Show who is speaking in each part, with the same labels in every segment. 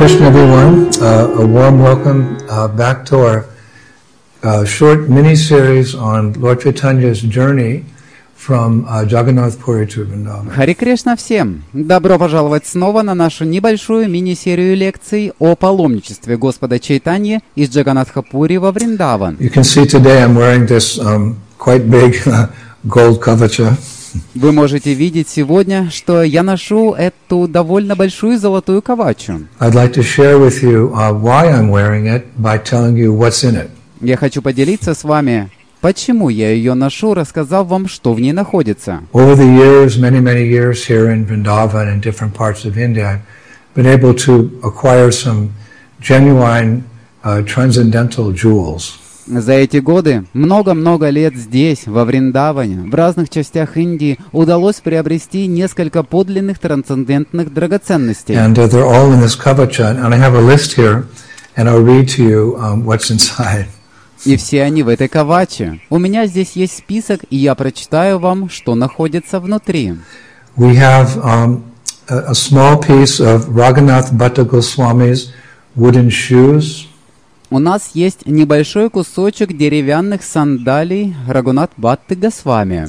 Speaker 1: Krishna, everyone. A warm welcome back to our short mini-series on Lord Chaitanya's journey from Jagannath Puri to Vrindavan.
Speaker 2: Харе Кришна всем! Добро пожаловать снова на нашу небольшую мини-серию лекций о паломничестве Господа Чайтаньи из Джаганнатха-Пури во Вриндаван.
Speaker 1: You can see today I'm wearing this quite big gold kavacha.
Speaker 2: Вы можете видеть сегодня, что я ношу эту довольно большую золотую кавачу.
Speaker 1: I'd like to share with you why I'm wearing it by telling you what's in it.
Speaker 2: Я хочу поделиться с вами, почему я ее ношу, рассказав вам, что в ней находится.
Speaker 1: Over the years, many years here in Vrindavan and different parts of India, I've been able to acquire some genuine transcendental jewels.
Speaker 2: За эти годы, много-много лет здесь, во Вриндаване, в разных частях Индии, удалось приобрести несколько подлинных трансцендентных драгоценностей.
Speaker 1: And they're all in this kavacha, and I have a list here, and I'll read to you what's inside.
Speaker 2: И все они в этой каваче. У меня здесь есть список, и я прочитаю вам, что находится внутри.
Speaker 1: We have a small piece of Raghunath Bhatta Goswami's wooden shoes.
Speaker 2: У нас есть небольшой кусочек деревянных сандалий Рагунат Бхатты Госвами.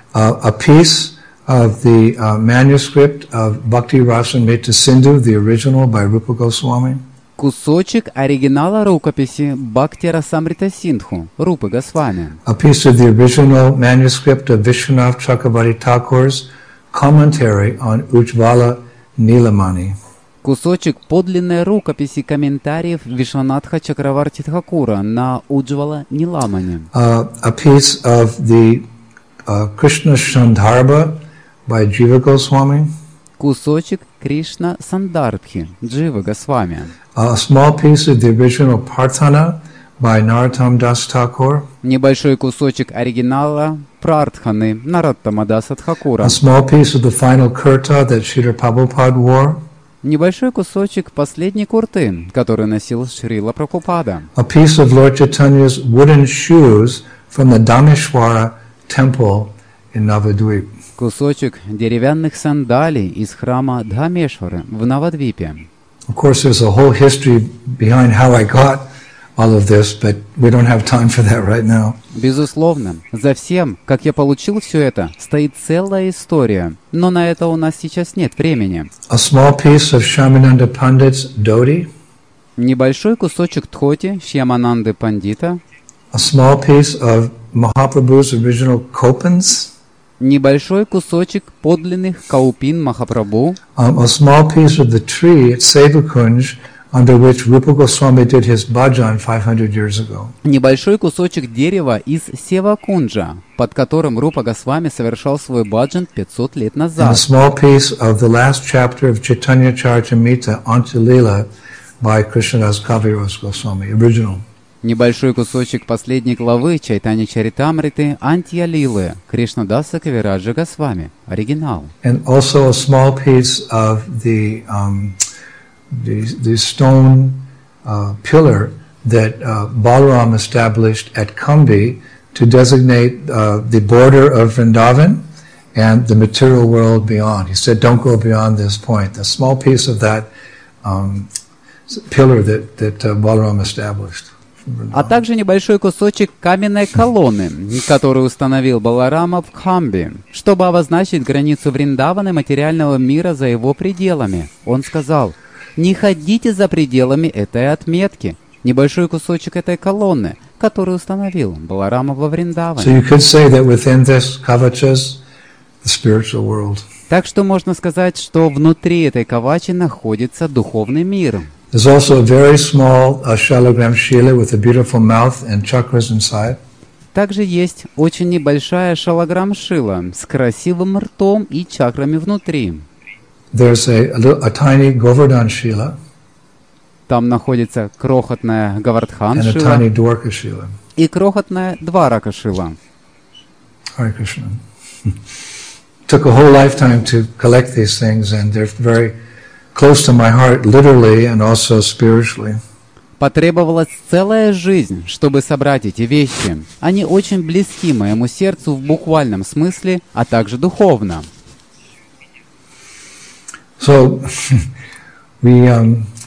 Speaker 1: A piece of the manuscript of Bhakti Rasamrita Sindhu, the original by Rupa Goswami.
Speaker 2: Кусочек оригинала рукописи Бхакти Расамрита Синдху Рупы Госвами.
Speaker 1: A piece of the original manuscript of Vishwanath Chakravarti Thakur's commentary on Ujjvala Nilamani.
Speaker 2: Кусочек подлинной рукописи комментариев Вишванатха Чакраварти Тхакура на Уджвала Ниламани.
Speaker 1: A piece of the Krishna Shandarbha by Jiva Goswami.
Speaker 2: Кусочек Кришна Сандарбхи Джива Госвами.
Speaker 1: A small piece of the original Prarthana by Narottam Das Thakur.
Speaker 2: Небольшой кусочек оригинала Прартханы Нароттама Даса Тхакура.
Speaker 1: A small piece of the final kurta that Srila Prabhupada wore.
Speaker 2: Небольшой кусочек последней курты, который носил Шрила Прабхупада.
Speaker 1: A piece of Lord Chaitanya's wooden shoes from the Dhameshwara temple in Navadvip.
Speaker 2: Кусочек деревянных сандалий из храма Дхамешвары в Навадвипе.
Speaker 1: Of course, there's a whole history behind how I got all of this, but we don't have time for that right now.
Speaker 2: Безусловно, за всем, как я получил все это, стоит целая история, но на это у нас сейчас нет времени.
Speaker 1: A small piece of Shyamananda Pandit's dhoti.
Speaker 2: Небольшой кусочек тхоти Шьямананды Пандита.
Speaker 1: A small piece of Mahaprabhu's original kopans.
Speaker 2: Небольшой кусочек подлинных каупин Махапрабху.
Speaker 1: A small piece of the tree at Sevakunj under which Rupa Goswami did his bhajan 500 years ago.
Speaker 2: Небольшой кусочек дерева из Севакунджа, под которым Рупа Госвами совершал свой баджан 500 лет
Speaker 1: And a
Speaker 2: назад.
Speaker 1: small piece of the last chapter of Chaitanya Charitamrita, Antya-lila, by Krishnadas Kaviraj Goswami, original.
Speaker 2: Небольшой кусочек последней главы Чайтанья Чаритамриты Антья-лилы Кришнадаса Кавираджа Госвами, оригинал.
Speaker 1: And also a small piece of the stone pillar that Balaram established at Kambi to designate the border of Vrindavan and the material world beyond. He said, don't go beyond this point. A small piece of that pillar that Balaram established.
Speaker 2: А также небольшой кусочек каменной колонны, которую установил Баларама в Кхамби, чтобы обозначить границу Вриндавана и материального мира за его пределами. Он сказал: «Не ходите за пределами этой отметки». Небольшой кусочек этой колонны, которую установил Баларама во Вриндаване.
Speaker 1: So you could say that within this kavachas, the spiritual world.
Speaker 2: Так что можно сказать, что внутри этой кавачи находится духовный мир.
Speaker 1: There's also a very small shalagram shila with a beautiful mouth and chakras inside.
Speaker 2: Также есть очень небольшая шалаграм-шила с красивым ртом и чакрами внутри.
Speaker 1: There's a tiny Govardhan Shila
Speaker 2: Там находится крохотная
Speaker 1: and a
Speaker 2: Гавардхан-шила
Speaker 1: tiny Dwarka Shila.
Speaker 2: и крохотная Дварака-шила.
Speaker 1: Hare Krishna. Took a whole lifetime to collect these things, and they're very close to my heart, literally and also spiritually.
Speaker 2: Потребовалась целая жизнь, чтобы собрать эти вещи. Они очень близки моему сердцу в буквальном смысле, а также духовно.
Speaker 1: So we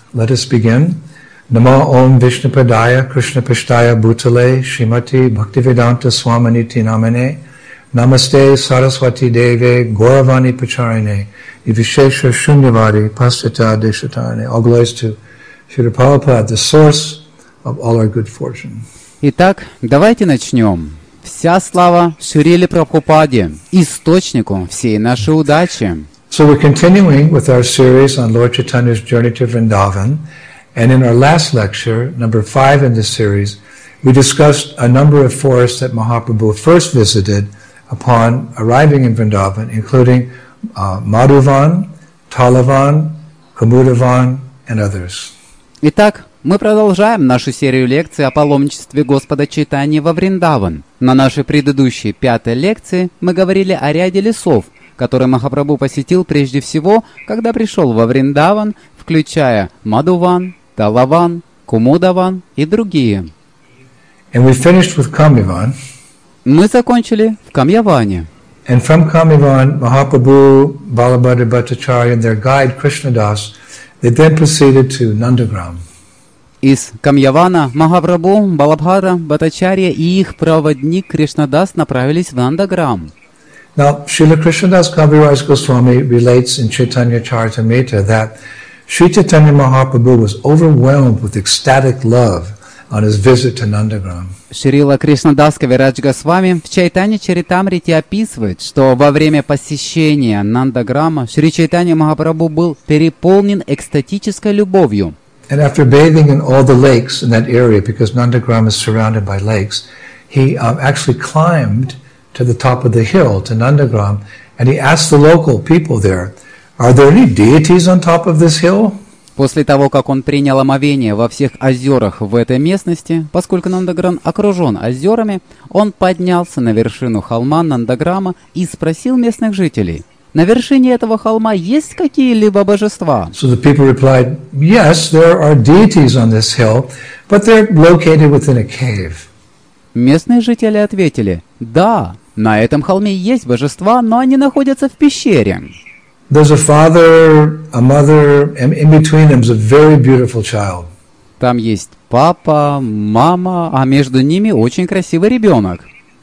Speaker 1: Let us begin. Namo Om Vishnupadaya Krishna Pashtaya Bhutale Srimati Bhaktivedanta Swaminiti Namane Namaste Saraswati Deve Gauravani Pacharine Vishesha Shunyavadi Pastata Deshatane. All glories to Srila Prabhupada, the source of all our good fortune.
Speaker 2: Итак, давайте начнем. Вся слава Шриле Прабхупаде, источнику всей нашей удачи.
Speaker 1: So we're continuing with our series on Lord Chaitanya's journey to Vrindavan. And in our last lecture, number 5 in this series, we discussed a number of forests that Mahaprabhu first visited upon arriving in Vrindavan, including Madhuvan, Talavan, Kumudavan, and others.
Speaker 2: Итак, мы продолжаем нашу серию лекций о паломничестве Господа Чайтаньи во Вриндаван. На нашей предыдущей 5-й лекции мы говорили о ряде лесов, которые Махапрабху посетил прежде всего, когда пришел во Вриндаван, включая Мадхуван, Талаван, Кумудаван и другие.
Speaker 1: And we finished with Kamyavan.
Speaker 2: Мы закончили в Камьяване.
Speaker 1: And from Kamyavan, Mahaprabhu, Balabhadra Bhattacharya, and their guide Krishnadas, they then proceeded to Nandagram.
Speaker 2: Из Камьявана Махапрабху, Балабхадра Бхаттачарья и их проводник Кришнадас направились в Нандаграм.
Speaker 1: Now, Srila Krishnadas Kaviraj Goswami relates in Chaitanya Charitamrita that Sri Chaitanya Mahaprabhu was overwhelmed with ecstatic love on his visit to Nandagram.
Speaker 2: Шрила Кришнадас Кавирадж Госвами в Чайтанья Чаритамрите описывает, что во время посещения Нандаграма Шри Чайтанья Махапрабху был переполнен экстатической любовью.
Speaker 1: And after bathing in all the lakes in that area, because Nandagram is surrounded by lakes, he actually climbed to the top of the hill, to Nandagram, and he asked the local people there, "Are there any deities on top of this hill?"
Speaker 2: После того, как он принял омовение во всех озерах в этой местности, поскольку Нандаграм окружен озерами, он поднялся на вершину холма Нандаграма и спросил местных жителей, на вершине этого холма есть какие-либо божества?
Speaker 1: So the people replied, "Yes, there are deities on this hill, but they're located within a cave."
Speaker 2: Местные жители ответили, да, на этом холме есть божества, но они находятся в пещере.
Speaker 1: There's a father, a mother, and in between them is a very beautiful child.
Speaker 2: Там есть папа, мама, а между ними очень красивый ребенок.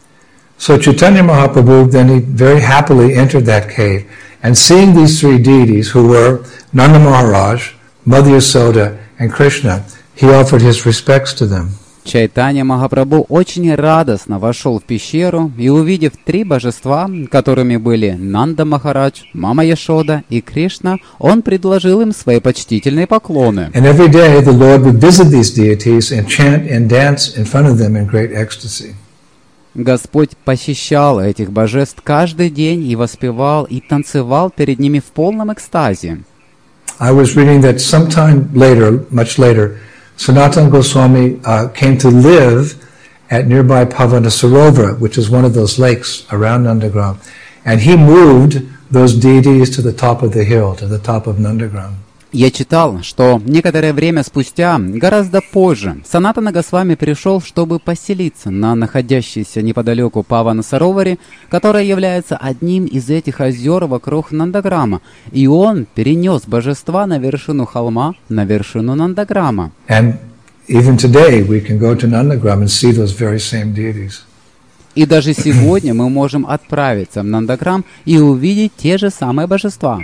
Speaker 1: So Chaitanya Mahaprabhu then he very happily entered that cave, and seeing these three deities who were Nanda Maharaj, Mother Yasoda, and Krishna, he offered his respects to them.
Speaker 2: Чайтанья Махапрабху очень радостно вошел в пещеру и, увидев 3 божества, которыми были Нанда Махарадж, Мама Яшода и Кришна, он предложил им свои почтительные поклоны.
Speaker 1: And every day the Lord would visit these deities and chant and dance in front of them in great ecstasy.
Speaker 2: Господь посещал этих божеств каждый день и воспевал и танцевал перед ними в полном экстазе.
Speaker 1: I was reading that sometime later, much later, Sanatana Goswami came to live at nearby Pavana Sarovar, which is one of those lakes around Nandagram, and he moved those deities to the top of the hill, to the top of Nandagram.
Speaker 2: Я читал, что некоторое время спустя, гораздо позже, Санатана Госвами пришел, чтобы поселиться на находящейся неподалеку Павана Сароваре, которая является одним из этих озер вокруг Нандаграма, и он перенес божества на вершину холма, на вершину Нандаграма.
Speaker 1: And even today we can go to Nandagram and see those very same deities.
Speaker 2: И даже сегодня мы можем отправиться в Нандаграм и увидеть те же самые божества.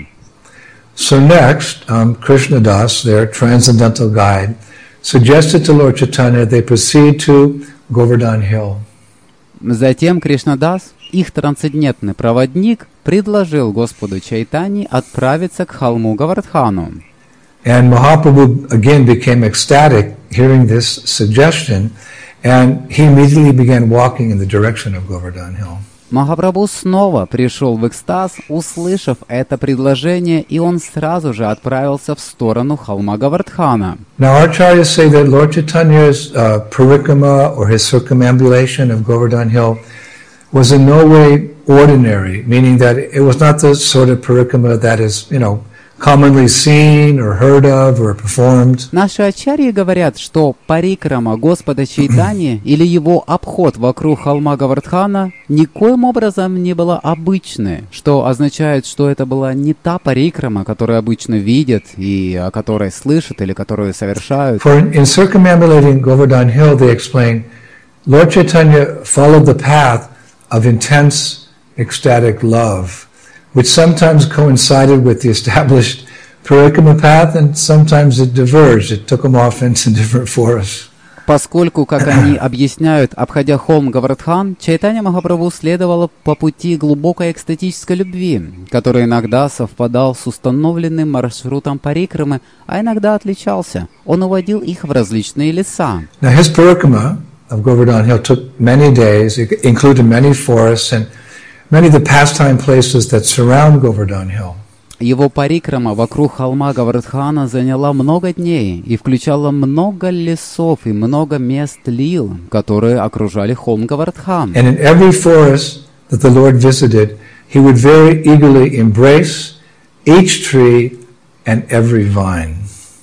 Speaker 1: So next, Krishnadas, their transcendental guide, suggested to Lord Chaitanya they proceed to Govardhan Hill.
Speaker 2: Затем Кришнадас, их трансцендентный проводник, предложил Господу Чайтаньи отправиться к холму Говардхану.
Speaker 1: And Mahaprabhu again became ecstatic hearing this suggestion, and he immediately began walking in the direction of Govardhan Hill.
Speaker 2: Махапрабху снова пришел в экстаз, услышав это предложение, и он сразу же отправился в сторону холма Говардхана.
Speaker 1: Now, Acharyas say that Lord Chaitanya's parikrama or his circumambulation of Govardhan Hill was in no way ordinary, meaning that it was not the sort of parikrama that is, commonly seen or heard of or performed.
Speaker 2: Наши ачарьи говорят, что парикрама Господа Чайтаньи или его обход вокруг холма Говардхана никоим образом не было обычной, что означает, что это была не та парикрама, которую обычно видят и о которой слышат или которую совершают.
Speaker 1: For in circumambulating Govardhan Hill, they explain, Lord Chaitanya followed the path of intense ecstatic love, which sometimes coincided with the established Parikrama path, and sometimes it diverged. It took him off into different forests.
Speaker 2: Поскольку, как они объясняют, обходя холм Говардхан, Чайтанья Махапрабху следовало по пути глубокой экстатической любви, который иногда совпадал с установленным маршрутом парикрамы, а иногда отличался. Он уводил их в различные леса.
Speaker 1: Now his Parikrama of Govardhan Hill took many days. It included many forests and many of the pastime places that surround Govardhan Hill.
Speaker 2: Его парикрама вокруг холма Говардхана заняла много дней и включала много лесов и много мест лил, которые окружали холм Говардхан.
Speaker 1: And in every forest that the Lord visited, he would very eagerly embrace each tree and every vine.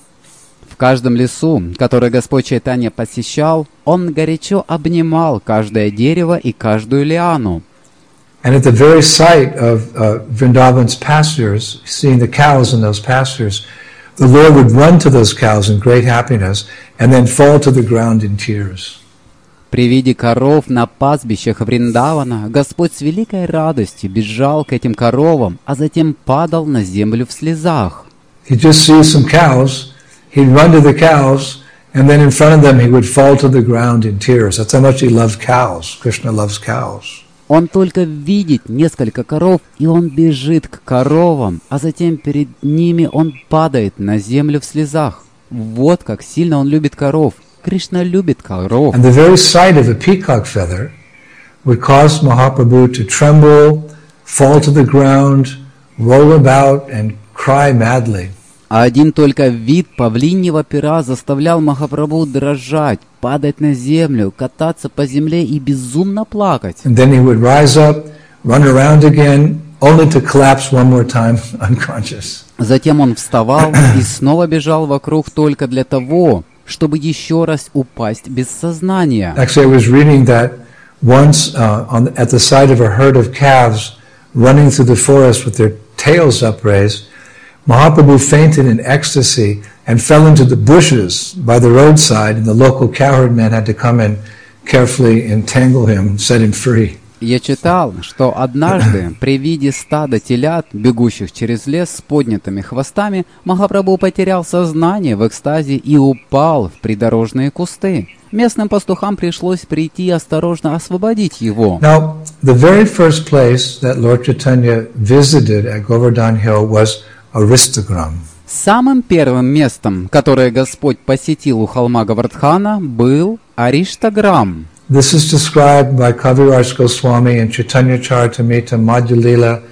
Speaker 2: В каждом лесу, который Господь Чайтанья посещал, он горячо обнимал каждое дерево и каждую лиану.
Speaker 1: And at the very sight of Vrindavan's pastures, seeing the cows in those pastures, the Lord would run to those cows in great happiness and then fall to the ground in tears.
Speaker 2: При виде коров на пастбищах Вриндавана Господь с великой радостью бежал к этим коровам, а затем падал на землю в слезах.
Speaker 1: He'd just see some cows, he'd run to the cows, and then in front of them he would fall to the ground in tears. That's how much he loved cows. Krishna loves cows.
Speaker 2: Он только видит несколько коров, и он бежит к коровам, а затем перед ними он падает на землю в слезах. Вот как сильно он любит коров. Кришна любит коров.
Speaker 1: And the very sight of a peacock feather would cause Mahaprabhu to tremble, fall to the ground, roll about, and cry madly.
Speaker 2: А один только вид павлиньего пера заставлял Махапрабху дрожать, падать на землю, кататься по земле и безумно плакать.
Speaker 1: And then he would rise up, run around again, only to collapse one more time unconscious.
Speaker 2: Затем он вставал и снова бежал вокруг только для того, чтобы еще раз упасть без сознания.
Speaker 1: Actually, I was reading that once at the side of a herd of calves running through the forest with their tails upraised, Mahaprabhu fainted in ecstasy and fell into the bushes by the roadside, and the local cowherd man had to come and carefully entangle him, set him free.
Speaker 2: Я читал, что однажды при виде стада телят, бегущих через лес с поднятыми хвостами, Махапрабху потерял сознание в экстазе и упал в придорожные кусты. Местным пастухам пришлось прийти и осторожно освободить его.
Speaker 1: Now, the very first place that Lord Chaitanya visited at Govardhan Hill was Aristagram.
Speaker 2: Самым первым местом, которое Господь посетил у холма Говардхана, был Ариштаграм.
Speaker 1: This is described by Kaviraj Goswami in Chaitanya Charitamrita Madhya Lila,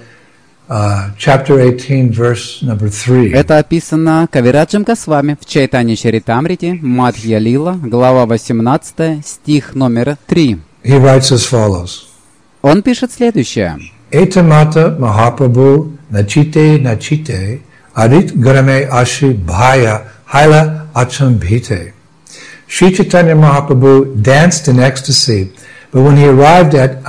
Speaker 1: chapter 18, verse number 3.
Speaker 2: Это описано Кавираджем Госвами в Чайтанья Чаритамрите, Мадхья Лила, глава 18, стих номер 3.
Speaker 1: He writes as follows.
Speaker 2: Он пишет следующее.
Speaker 1: Etamata Mahaprabhu nachite nachite arit garame ashi bhaya haila achambhite. Sri Chaitanya Mahaprabhu danced in ecstasy, but when he arrived at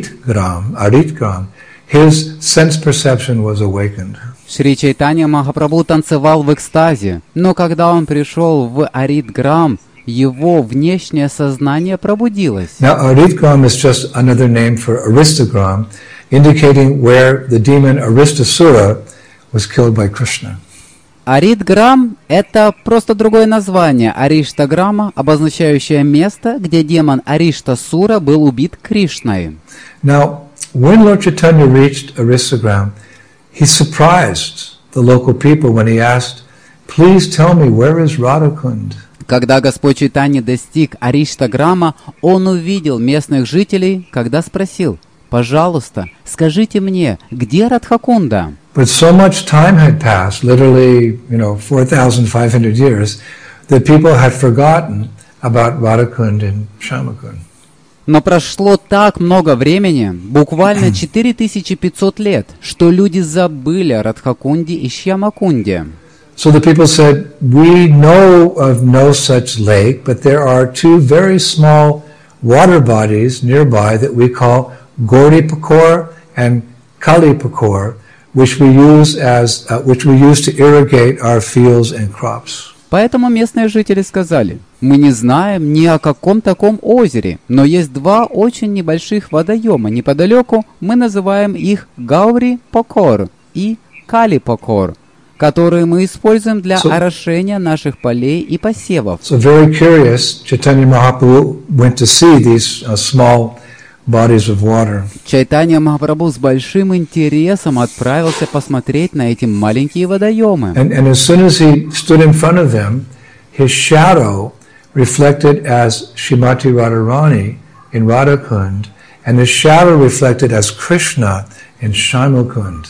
Speaker 1: Aritgram, his sense perception was awakened.
Speaker 2: Шри Чайтанья Махапрабху танцевал в экстазе, но когда он пришел в Аритграм, его внешнее сознание пробудилось.
Speaker 1: Now Aritgram is just another name for Aristagram, indicating where the demon Aristasura was killed by Krishna.
Speaker 2: Аритграм – это просто другое название Ариштаграма, обозначающее место, где демон Ариштасура был убит Кришной.
Speaker 1: Now, when Lord Chaitanya reached Aristagram, he surprised the local people when he asked, "Please tell me, where is Radhakund?"
Speaker 2: Когда Господь Чайтанья достиг Ариштаграма, он увидел местных жителей, когда спросил: «Пожалуйста, скажите мне, где Радхакунда?»
Speaker 1: But so much time had passed, literally, 4,500 years, that people had forgotten about Radhakund and Shyamakund.
Speaker 2: Но прошло так много времени, буквально 4500 лет, что люди забыли о Радхакунде и Шьямакунде.
Speaker 1: So the people said, we know of no such lake, but there are two very small water bodies nearby that we call Gauripakor and Kalipakor, which we use to irrigate our fields and crops.
Speaker 2: Поэтому местные жители сказали: мы не знаем ни о каком таком озере, но есть два очень небольших водоема неподалеку, мы называем их Гаури-Покор и Кали-Покор, которые мы используем для орошения наших полей и посевов.
Speaker 1: So very curious, Chaitanya Mahaprabhu went to see these small bodies of water.
Speaker 2: Чайтанья Махапрабху с большим интересом отправился посмотреть на эти маленькие водоемы.
Speaker 1: And as soon as he stood in front of them, his shadow reflected as Srimati Radharani in Radhakund, and his shadow reflected as Krishna in Shyamakund.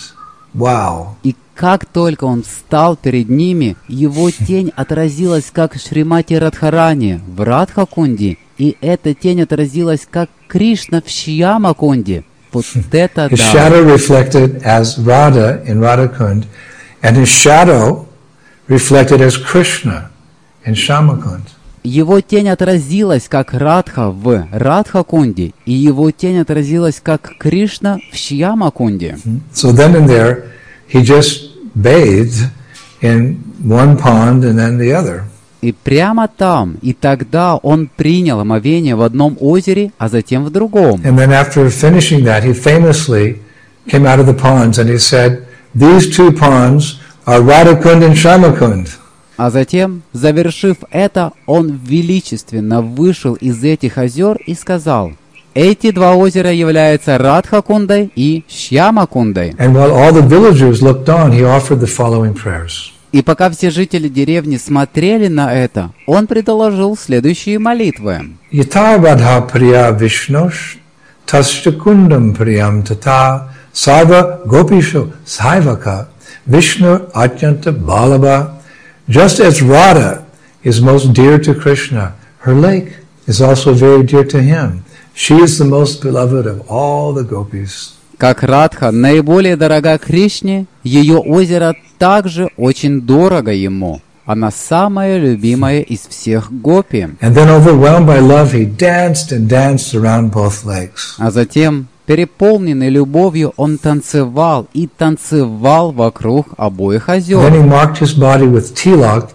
Speaker 1: Wow!
Speaker 2: И как только он встал перед ними, его тень отразилась как Шримати Радхарани в Радхакунде, и эта тень отразилась как Кришна в Шьямакунде. Вот это
Speaker 1: His
Speaker 2: да!
Speaker 1: shadow reflected as Radha in Radhakund, and his shadow reflected as Krishna in Shyamakund.
Speaker 2: Его тень отразилась как Радха в Радхакунде, и его тень отразилась как Кришна в Шьямакунде.
Speaker 1: So then and there, he just bathed in one pond and then the other.
Speaker 2: И прямо там, и тогда он принял омовение в одном озере, а затем в другом.
Speaker 1: And then after finishing that, he famously came out of the ponds and he said, these two ponds are Radhakund and Shyamakund.
Speaker 2: А затем, завершив это, он величественно вышел из этих озер и сказал: эти два озера являются Радхакундой и Шьямакундой.
Speaker 1: And while all the villagers looked on, he offered the following prayers.
Speaker 2: И пока все жители деревни смотрели на это, он предложил следующие молитвы.
Speaker 1: Yata Radha Priya Vishnosh Tastakundam Priyam Tata Sarva Gopisho Saivaka Vishnu Atyanta Balaba. Just as Radha is most dear to Krishna, her lake is also very dear to him. She is the most beloved of all the gopis.
Speaker 2: Как Радха наиболее дорога Кришне, ее озеро также очень дорого ему. Она самая любимая из всех гопи.
Speaker 1: And then overwhelmed by love, he danced and danced around both lakes.
Speaker 2: А затем, переполненный любовью, он танцевал и танцевал вокруг обоих озер.
Speaker 1: Then he marked his body with tilak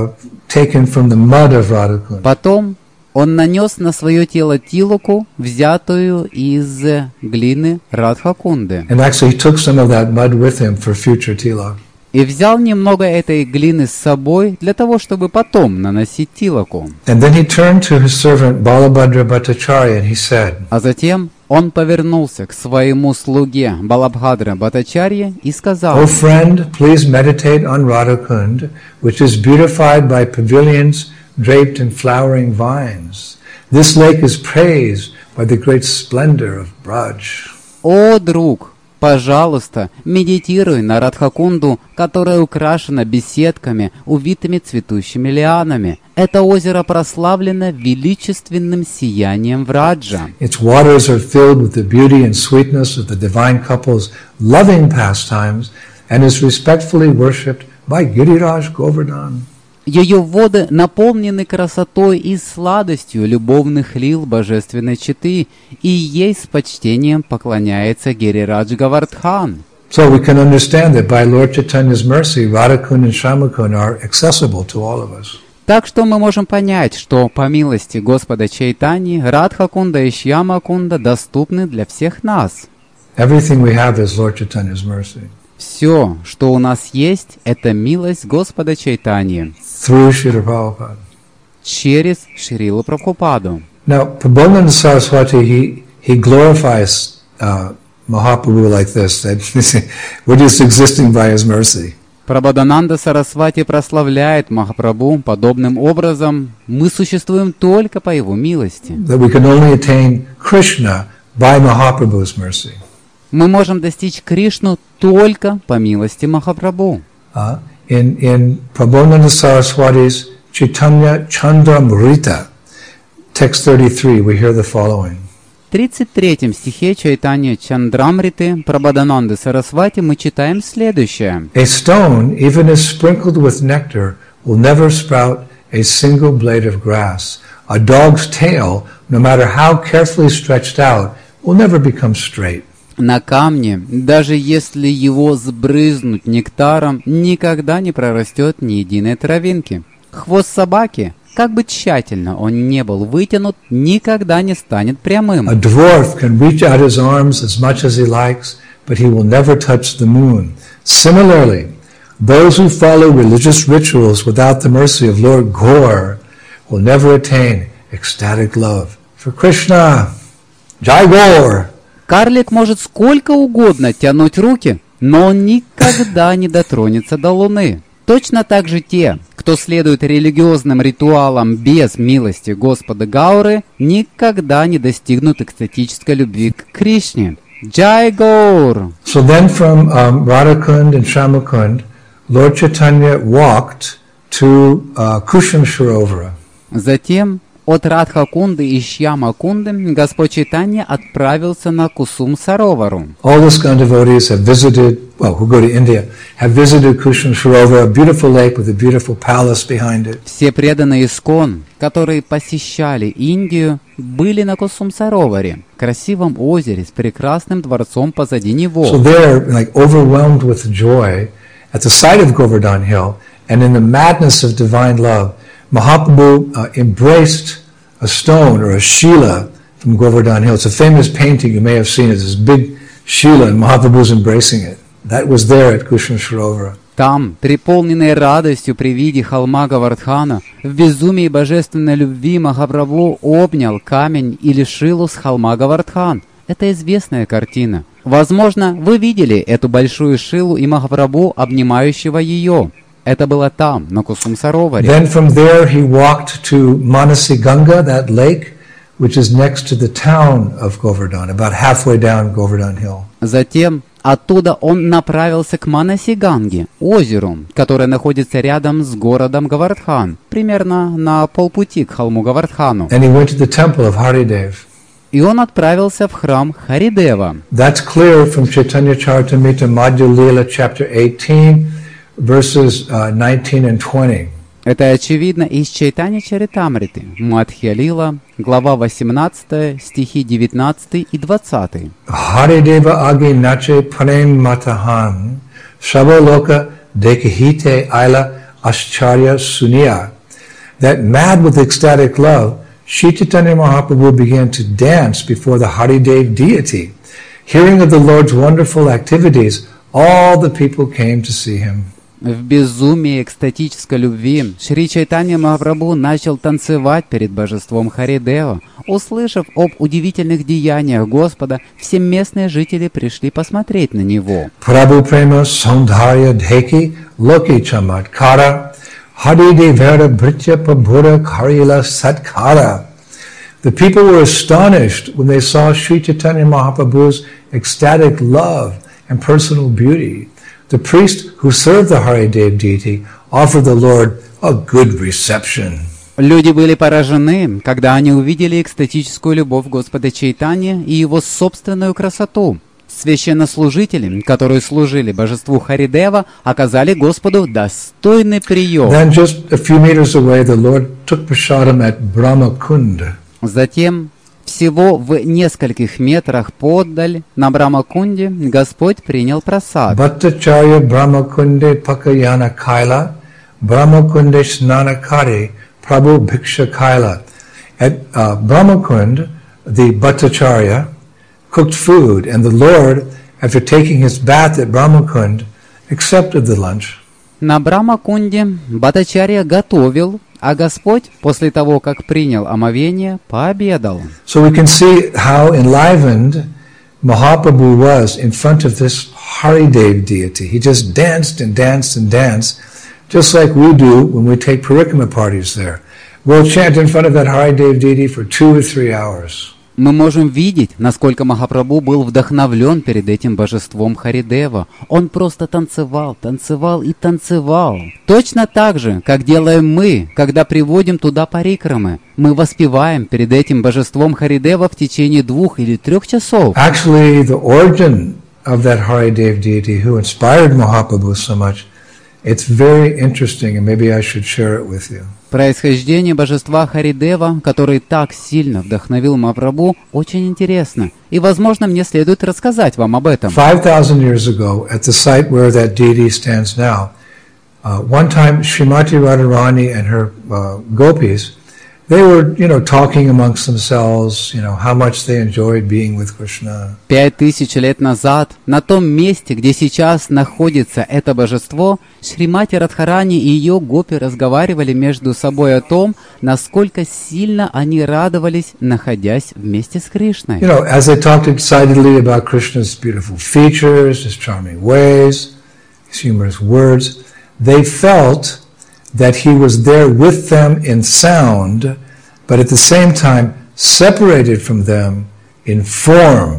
Speaker 1: taken from the mud of Radhakund.
Speaker 2: Потом он нанес на свое тело тилоку, взятую из глины Радхакунды.
Speaker 1: And actually he took some of that mud with him for future tilak.
Speaker 2: И взял немного этой глины с собой для того, чтобы потом наносить тилоку.
Speaker 1: And then he turned to his servant Balabhadra Bhattacharya and he said,
Speaker 2: А затем он повернулся к своему слуге Балабхадра Бхаттачарье и сказал:
Speaker 1: O friend, please meditate on Radhakund, which is beautified by pavilions draped in flowering vines. This lake is praised by the great splendor of Braj.
Speaker 2: О, друг, пожалуйста, медитируй на Радхакунду, которая украшена беседками, увитыми цветущими лианами. Это озеро прославлено величественным сиянием Враджа.
Speaker 1: Its waters are filled with the beauty and sweetness of the divine couple's loving pastimes and is respectfully worshipped by Giriraj Govardhan.
Speaker 2: Ее воды наполнены красотой и сладостью любовных лил божественной четы, и ей с почтением поклоняется Гирирадж Говардхан.
Speaker 1: So we can understand that by Lord Chaitanya's mercy, Radhakund and Shyamakund are accessible to all of us.
Speaker 2: Так что мы можем понять, что по милости Господа Чайтаньи Радхакунда и Шьямакунда доступны для всех нас.
Speaker 1: Everything we have is Lord Chaitanya's mercy.
Speaker 2: Все, что у нас есть, это милость Господа Чайтаньи
Speaker 1: Through Srila Prabhupada.
Speaker 2: через Шрилу Прабхупаду.
Speaker 1: Now, Prabodhananda Saraswati, he glorifies Mahaprabhu like this, that we're just existing by his mercy.
Speaker 2: Прабодхананда Сарасвати прославляет Махапрабху подобным образом: мы существуем только по его милости.
Speaker 1: That we can only attain Krishna by Mahaprabhu's mercy.
Speaker 2: Мы можем достичь Кришну только по милости Махапрабху.
Speaker 1: In Prabodhananda Saraswati's Chaitanya Chandramrita, text 33, we hear the following.
Speaker 2: 33 стихе Чайтанья Чандрамриты Прабхадананды Сарасвати мы читаем следующее.
Speaker 1: A stone, even if sprinkled with nectar, will never sprout a single blade of grass. A dog's tail, no matter how carefully stretched out, will never become straight.
Speaker 2: На камне, даже если его сбрызнуть нектаром, никогда не прорастет ни единой травинки. Хвост собаки, как бы тщательно он не был вытянут, никогда не станет прямым.
Speaker 1: A dwarf can reach out his arms as much as he likes, but he will never touch the moon. Similarly, those who follow religious rituals without the mercy of Lord Gaur will never attain ecstatic love for Krishna. Jai Gaur!
Speaker 2: Карлик может сколько угодно тянуть руки, но он никогда не дотронется до Луны. Точно так же те, кто следует религиозным ритуалам без милости Господа Гауры, никогда не достигнут экстатической любви к Кришне. Джай Гаур!
Speaker 1: So then from Radhakund and Shamakund, Lord Chaitanya walked to Kushan Sarovara.
Speaker 2: Затем от Радхакунды и Шьямакунды Господь Чайтанья отправился на Кусум Саровару.
Speaker 1: All the ISKCON devotees have visited, who go to India, have visited Kushan Sarovara, a beautiful lake with a beautiful palace behind it.
Speaker 2: Все преданные Искон, которые посещали Индию, были на Кусум Сароваре, красивом озере с прекрасным дворцом позади него.
Speaker 1: So they're like overwhelmed with joy at the sight of Govardhan Hill, and in the madness of divine love, Mahaprabhu embraced a stone or a Shila from Govardhan Hill. It's a famous painting you may have seen. It's this big Shila, and Mahaprabhu's embracing it. That was there at Kushan Sarovara.
Speaker 2: Там, переполненный радостью при виде холма Говардхана, в безумии божественной любви Махапрабху обнял камень или шилу с холма Говардхан. Это известная картина. Возможно, вы видели эту большую шилу и Махапрабху, обнимающего ее. Это было там, на Кусум Сароваре.
Speaker 1: Then from there he walked to Manasi Ganga, that lake, which is next to the town of Govardhan, about halfway down Govardhan Hill.
Speaker 2: Затем оттуда он направился к Манаси-Ганге, озеру, которое находится рядом с городом Говардхан, примерно на полпути к холму Говардхану.
Speaker 1: And he went to the temple of Haridev.
Speaker 2: И он отправился в храм Харидева.
Speaker 1: That's clear from Chaitanya Charitamrita Madhya Lila, chapter 18, verses 19 and 20.
Speaker 2: Это очевидно из Чайтанья Чаритамриты, Мадхья Лила, глава 18, стихи 19 и 20.
Speaker 1: Harideva agi nache prem matahan, Shabaloka dekahite aila ascharya suniya. That mad with ecstatic love, Shri Chaitanya Mahaprabhu began to dance before the Haridev deity. Hearing of the Lord's wonderful activities, all the people came to see him.
Speaker 2: В безумии экстатической любви Шри Чайтанья Махапрабху начал танцевать перед божеством Харидева. Услышав об удивительных деяниях Господа, все местные жители пришли посмотреть на него.
Speaker 1: Prabhu prema saundharya dheki loki chamatkara Haridevara britya prabhura karila satkara. The people were astonished when they saw Sri Chaitanya Mahaprabhu's ecstatic love and personal beauty. The priest who served the Haridev deity offered the Lord a good reception.
Speaker 2: Люди были поражены, когда они увидели экстатическую любовь Господа Чайтаньи и его собственную красоту. Священнослужители, которые служили божеству Харидева, оказали Господу достойный прием.
Speaker 1: Then just a few meters away, the Lord took prasadam at Brahmakund.
Speaker 2: Затем, всего в нескольких метрах подаль, на Брамакунде, Господь принял просад.
Speaker 1: Bhattacharya Brahmakunde Pakayana Kaila, Brahmakunde Snanakari, Prabhu Bhiksha Kaila. At Brahmakund, the Bhattacharya cooked food, and the Lord, after taking his bath at Brahmakund, accepted the lunch.
Speaker 2: На Брамакунде Бхаттачарья готовил, а Господь, после того, как принял омовение, пообедал.
Speaker 1: So we can see how enlivened Mahaprabhu was in front of this Haridev deity. He just danced and danced and danced, just like we do when we take parikrama parties there. We'll chant in front of that Haridev deity for 2 or 3 hours.
Speaker 2: Мы можем видеть, насколько Махапрабху был вдохновлен перед этим божеством Харидева. Он просто танцевал, танцевал и танцевал. Точно так же, как делаем мы, когда приводим туда парикрамы. Мы воспеваем перед этим божеством Харидева в течение 2 или 3 часов.
Speaker 1: Actually, the origin of that Haridev deity who inspired Mahaprabhu so much, it's very interesting, and maybe I should share it with you.
Speaker 2: Происхождение божества Харидева, который так сильно вдохновил Махапрабху, очень интересно. И, возможно, мне следует рассказать вам об этом.
Speaker 1: 5,000 years ago, at the site where that deity stands now, one time Srimati Radharani and her gopis, they were, talking amongst themselves, how much they enjoyed being with Krishna.
Speaker 2: 5000 лет назад, на том месте, где сейчас находится это божество, Шримати Радхарани и ее гопи разговаривали между собой о том, насколько сильно они радовались, находясь вместе с Кришной.
Speaker 1: As they talked excitedly about Krishna's beautiful features, his charming ways, his humorous words, they felt that he was there with them in sound, but at the same time separated from them in form.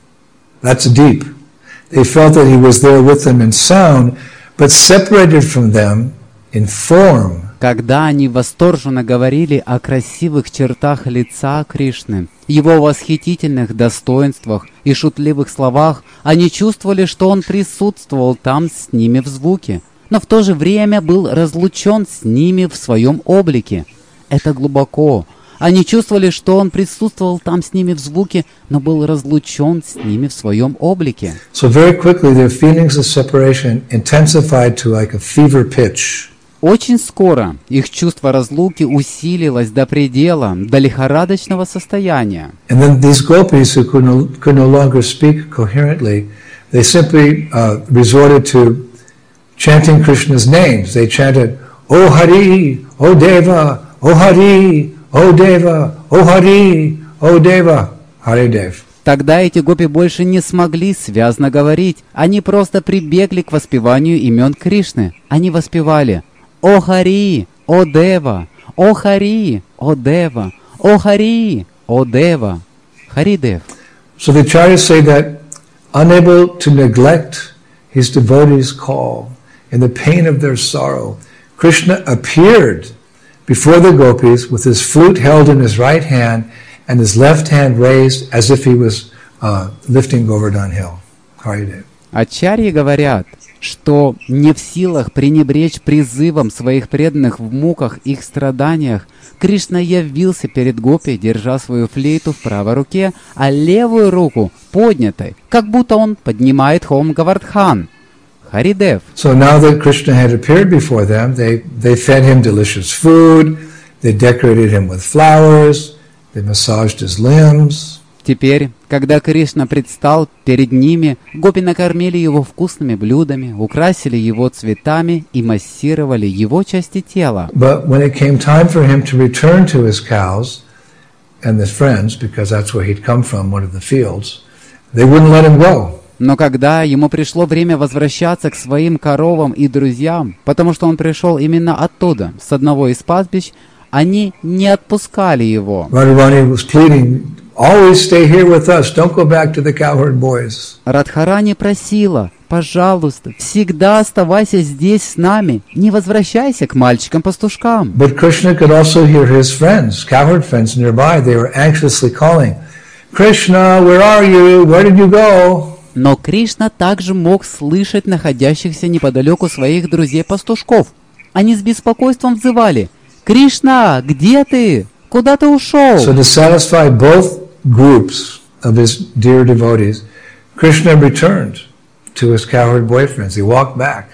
Speaker 1: That's deep. They felt that he was there with them in sound, but separated from them in form.
Speaker 2: Когда они восторженно говорили о красивых чертах лица Кришны, его восхитительных достоинствах и шутливых словах, они чувствовали, что он присутствовал там с ними в звуке, но в то же время был разлучен с ними в своем облике. Это глубоко. Они чувствовали, что он присутствовал там с ними в звуке, но был разлучен с ними в своем облике.
Speaker 1: So very quickly their feelings of separation intensified to like a fever pitch.
Speaker 2: Очень скоро их чувство разлуки усилилось до предела, до лихорадочного состояния.
Speaker 1: And then these gopis who could no longer speak coherently, they simply resorted to chanting Krishna's names. They chanted, O Hari, O Deva, O Hari, O Deva, O Hari, O Deva, Haridev.
Speaker 2: Тогда эти гопи больше не смогли связно говорить. Они просто прибегли к воспеванию имен Кришны. Они воспевали О Хари, О Дева, О Хари, О Дева, О Хари, О Дева, Харидев.
Speaker 1: So the acharyas say that, unable to neglect his devotees' call, in the pain of their sorrow, Krishna appeared before the gopis with his flute held in his right hand and his left hand raised as if he was lifting Govardhan Hill. Haridev.
Speaker 2: Ачарьи говорят, что не в силах пренебречь призывом своих преданных в муках их страданиях, Кришна явился перед гопи, держа свою флейту в правой руке, а левую руку поднятой, как будто он поднимает хом Говардхан. Харидев.
Speaker 1: So now that Krishna had appeared before them, they fed him delicious food, they decorated him with flowers, they massaged his limbs.
Speaker 2: Теперь, когда Кришна предстал перед ними, гопи накормили его вкусными блюдами, украсили его цветами и массировали его части тела.
Speaker 1: But when it came time for him to return to his cows and his friends, because that's where he'd come from, one of the fields, they wouldn't let him go.
Speaker 2: Но когда ему пришло время возвращаться к своим коровам и друзьям, потому что он пришел именно оттуда, с одного из пастбищ, они не отпускали его.
Speaker 1: Radharani was pleading, always stay here with us, don't go back to the cowherd boys.
Speaker 2: Радхарани просила, пожалуйста, всегда оставайся здесь с нами, не возвращайся к мальчикам-пастушкам.
Speaker 1: But Krishna could also hear his friends, cowherd friends nearby, they were anxiously calling, Krishna, where are you? Where did you go?
Speaker 2: Но Кришна также мог слышать находящихся неподалеку своих друзей-пастушков. Они с беспокойством взывали: «Кришна, где ты? Куда ты ушел?»
Speaker 1: So to satisfy both groups of his dear devotees, Krishna returned to his cowherd boyfriends. He walked back,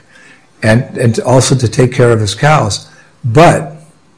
Speaker 1: and also to take care of his cows. But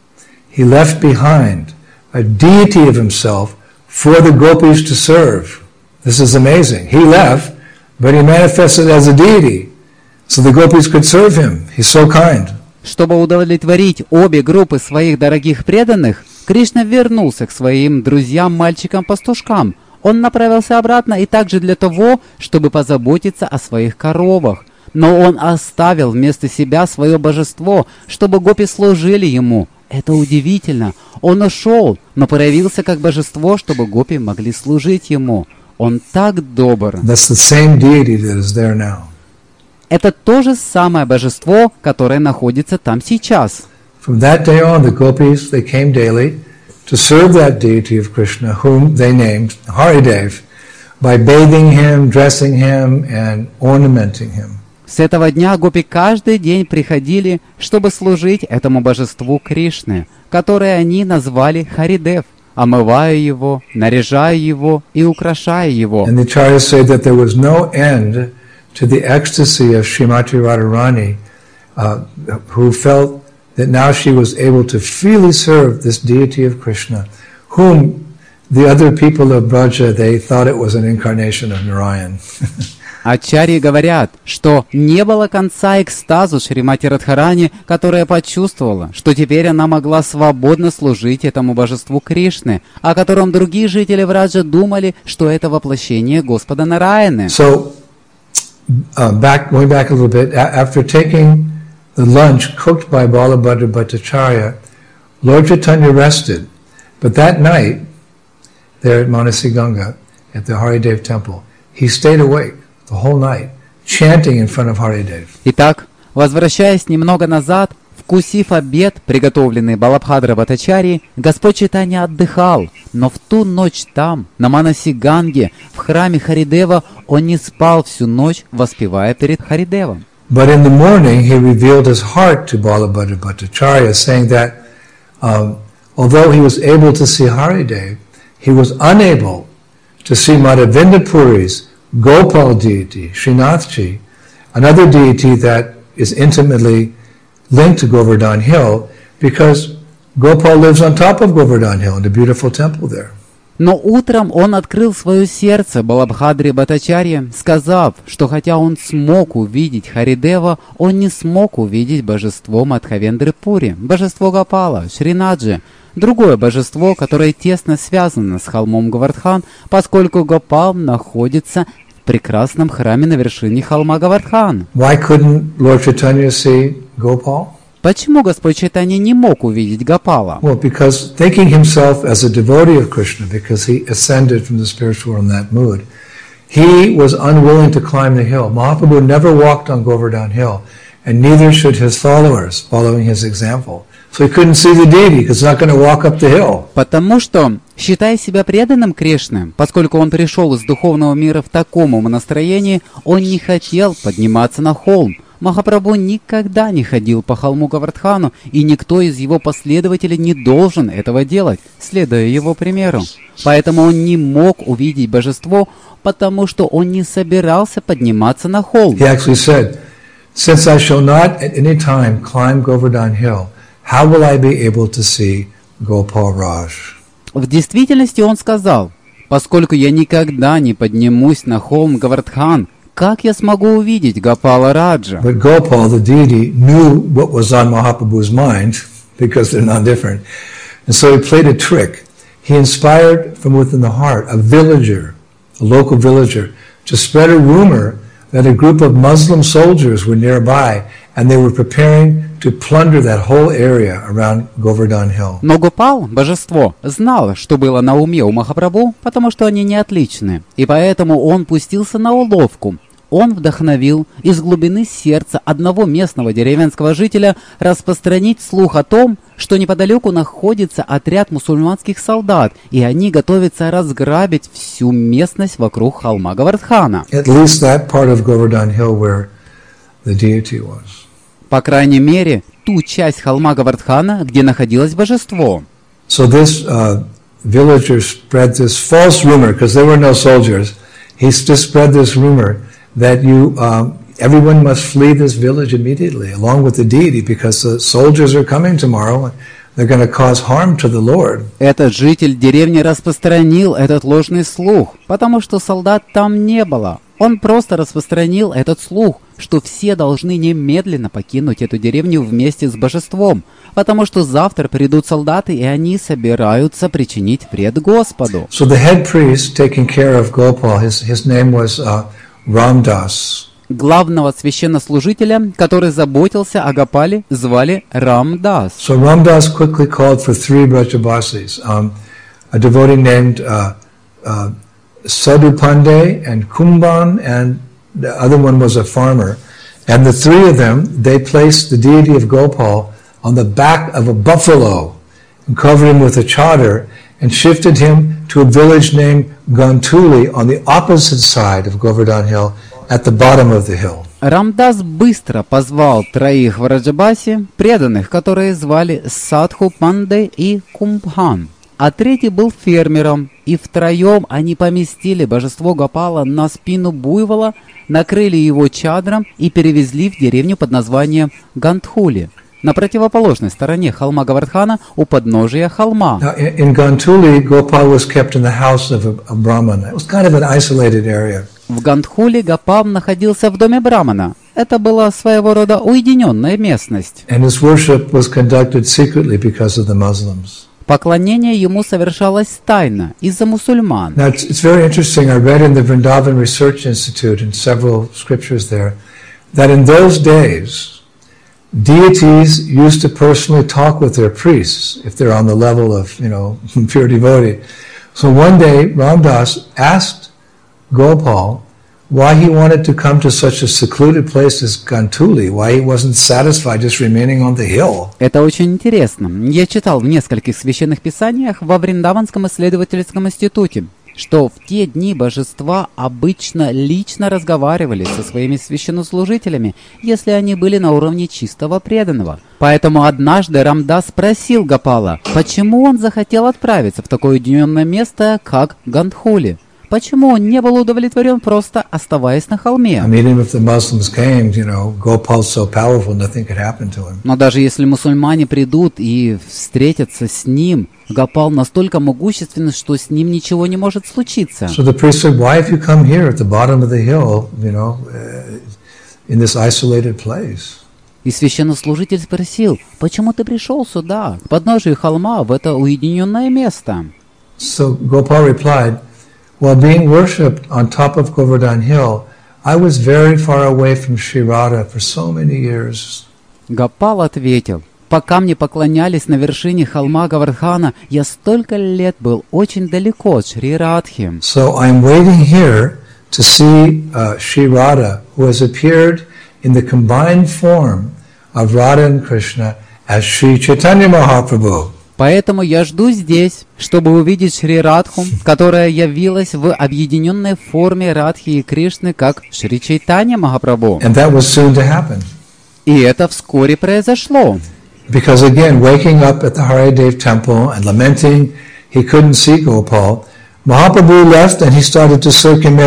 Speaker 1: he left behind a deity of himself for the gopis to serve. This is amazing. He left, but he manifested as a deity, so the gopis could serve him. He's so kind.
Speaker 2: Чтобы удовлетворить обе группы своих дорогих преданных, Кришна вернулся к своим друзьям-мальчикам-пастушкам. Он направился обратно и также для того, чтобы позаботиться о своих коровах. Но он оставил вместо себя свое божество, чтобы гопи служили ему. Это удивительно. Он ушел, но проявился как божество, чтобы гопи могли служить ему. Он так добр.
Speaker 1: That's the same deity that is there now.
Speaker 2: Это то же самое божество, которое находится там сейчас.
Speaker 1: From that day on, the gopis, they came daily to serve that deity of Krishna, whom they named Haridev, by bathing him, dressing him, and ornamenting him.
Speaker 2: С этого дня гопи каждый день приходили, чтобы служить этому божеству Кришны, которое они назвали Харидев, омывая его, наряжая его и украшая его.
Speaker 1: And the acharyas say that there was no end to the ecstasy of Srimati Radharani, who felt that now she was able to freely serve this deity of Krishna, whom the other people of Braja, they thought it was an incarnation of Narayan.
Speaker 2: Ачарьи говорят, что не было конца экстазу Шримати Радхарани, которая почувствовала, что теперь она могла свободно служить этому божеству Кришны, о котором другие жители Враджа думали, что это воплощение Господа Нараяны.
Speaker 1: So, going back a little bit, after taking the lunch cooked by Balabhadra Bhattacharya, Lord Chaitanya rested. But that night, there at Manasi Ganga, at the Haridev temple, he stayed awake the whole night, chanting in front of Haridev.
Speaker 2: Итак, возвращаясь немного назад, вкусив обед, приготовленный Балабхадра Бхаттачарьей, Господь Чайтанья отдыхал, но в ту ночь там, на Манаси Ганге, в храме Харидева, он не спал всю ночь, воспевая перед Харидевом.
Speaker 1: But in the morning, he revealed his heart to Balabhadra Bhattacharya, saying that although he was able to see Haridev, he was unable to see Madhavinda Puri's Gopal deity, Srinathji, another deity that is intimately linked to Govardhan Hill, because Gopal lives on top of Govardhan Hill in the beautiful temple there.
Speaker 2: Но утром он открыл свое сердце Балабхадре Бхаттачарье, сказав, что хотя он смог увидеть Харидева, он не смог увидеть божество Мадхавендры Пури, божество Гопала, Шринаджи, другое божество, которое тесно связано с холмом Говардхан, поскольку Гопал находится в прекрасном храме на вершине холма Говардхан.
Speaker 1: Why couldn't Lord Chaitanya see Gopal?
Speaker 2: Почему Господь Чайтанья не мог увидеть Гопала?
Speaker 1: Well, because thinking himself as a devotee of Krishna, because he ascended from the spiritual world in that mood, he was unwilling to climb the hill. Mahaprabhu never walked on Govardhan Hill, and neither should his followers, following his example. So he couldn't see the deity, because he's not going to walk up the hill.
Speaker 2: Потому что, считая себя преданным Кришне, поскольку он пришел из духовного мира в таком умонастроении, он не хотел подниматься на холм. Махапрабху никогда не ходил по холму Говардхану, и никто из его последователей не должен этого делать, следуя его примеру. Поэтому он не мог увидеть божество, потому что он не собирался подниматься на холм.
Speaker 1: He actually said, "Since I shall not at any time climb Govardhan Hill, how will I be able to see Gopal Raj?"
Speaker 2: В действительности он сказал, поскольку я никогда не поднимусь на холм Говардхан, как я смогу увидеть Гопала Раджа?
Speaker 1: But Gopal, the deity, knew what was on Mahaprabhu's mind, because they're non-different. And so he played a trick. He inspired from within the heart a villager, a local villager, to spread a rumor that a group of Muslim soldiers were nearby, and they were preparing to plunder that whole area around Govardhan Hill.
Speaker 2: Но Гопал, божество, знал, что было на уме у Махапрабху, потому что они не отличны, и поэтому он пустился на уловку. Он вдохновил из глубины сердца одного местного деревенского жителя распространить слух о том, что неподалеку находится отряд мусульманских солдат, и они готовятся разграбить всю местность вокруг холма Говардхана.
Speaker 1: At least that part of Govardhan Hill where the deity was.
Speaker 2: По крайней мере, ту часть холма Говардхана, где находилось божество.
Speaker 1: So this villager spread this false rumor, because there were no soldiers. He just spread this rumor that everyone must flee this village immediately, along with the deity, because the soldiers are coming tomorrow, and they're going to cause harm to the Lord.
Speaker 2: Этот житель деревни распространил этот ложный слух, потому что солдат там не было. Он просто распространил этот слух, что все должны немедленно покинуть эту деревню вместе с божеством, потому что завтра придут солдаты, и они собираются причинить вред Господу.
Speaker 1: So the head priest taking care of Gopal, his name was Ramdas.
Speaker 2: Главного священнослужителя, который заботился о Гопале, звали Рамдас.
Speaker 1: So Ramdas quickly called for 3 Brajabasis, a devotee named Sadhupande and Kumban, and the other one was a farmer. And the 3 of them, they placed the deity of Gopal on the back of a buffalo and covered him with a chadar and shifted him to a village named Gantuli on the opposite side of Govardhan Hill at the bottom of the hill.
Speaker 2: Рамдас быстро позвал 3 в Раджабасе, преданных, которые звали Садху Панде и Кумбхан, а 3 был фермером, и втроем они поместили божество Гопала на спину буйвола, накрыли его чадром и перевезли в деревню под названием Гантхули, на противоположной стороне холма Говардхана у подножия холма.
Speaker 1: Now, in Gantuli, Gopal was kept in the house of a Brahman. It was kind of an isolated area.
Speaker 2: В Гантхуле Гопал находился в доме Брамана. Это была своего рода уединенная местность.
Speaker 1: And his worship was conducted secretly because of the Muslims.
Speaker 2: Поклонение ему совершалось тайно из-за мусульман.
Speaker 1: Now, it's very interesting. I read in the Vrindavan Research Institute in several scriptures there that in those days, deities used to personally talk with their priests if they're on the level of, pure devotee. So one day, Ramdas asked Gopal why he wanted to come to such a secluded place as Gantuli, why he wasn't satisfied just remaining on the hill.
Speaker 2: Это очень интересно. Я читал в нескольких священных писаниях во Вриндаванском исследовательском институте, что в те дни божества обычно лично разговаривали со своими священнослужителями, если они были на уровне чистого преданного. Поэтому однажды Рамдас спросил Гопала, почему он захотел отправиться в такое уединенное место, как Гантхули. Почему он не был удовлетворен, просто оставаясь на холме? Но даже если мусульмане придут и встретятся с ним, Гопал настолько могущественен, что с ним ничего не может случиться.
Speaker 1: So the priest said, why have you come here at the bottom of the hill, in this isolated place?
Speaker 2: И священнослужитель спросил, почему ты пришел сюда, к подножию холма, в это уединенное место?
Speaker 1: So Gopal replied, while being worshipped on top of Govardhan Hill, I was very far away from Sri Radha for so many years.
Speaker 2: Гопал ответил, пока мне поклонялись на вершине холма Говардхана, я столько лет был очень далеко от Шри Радхи.
Speaker 1: So I'm waiting here to see Sri Radha, who has appeared in the combined form of Radha and Krishna as Sri Chaitanya Mahaprabhu.
Speaker 2: Поэтому я жду здесь, чтобы увидеть Шри Радху, которая явилась в объединенной форме Радхи и Кришны, как Шри Чайтанья Махапрабху.
Speaker 1: And that was soon to happen.
Speaker 2: И это вскоре произошло.
Speaker 1: Because again, waking up at the Haridev temple and lamenting he couldn't see Gopal, Mahaprabhu left and he started to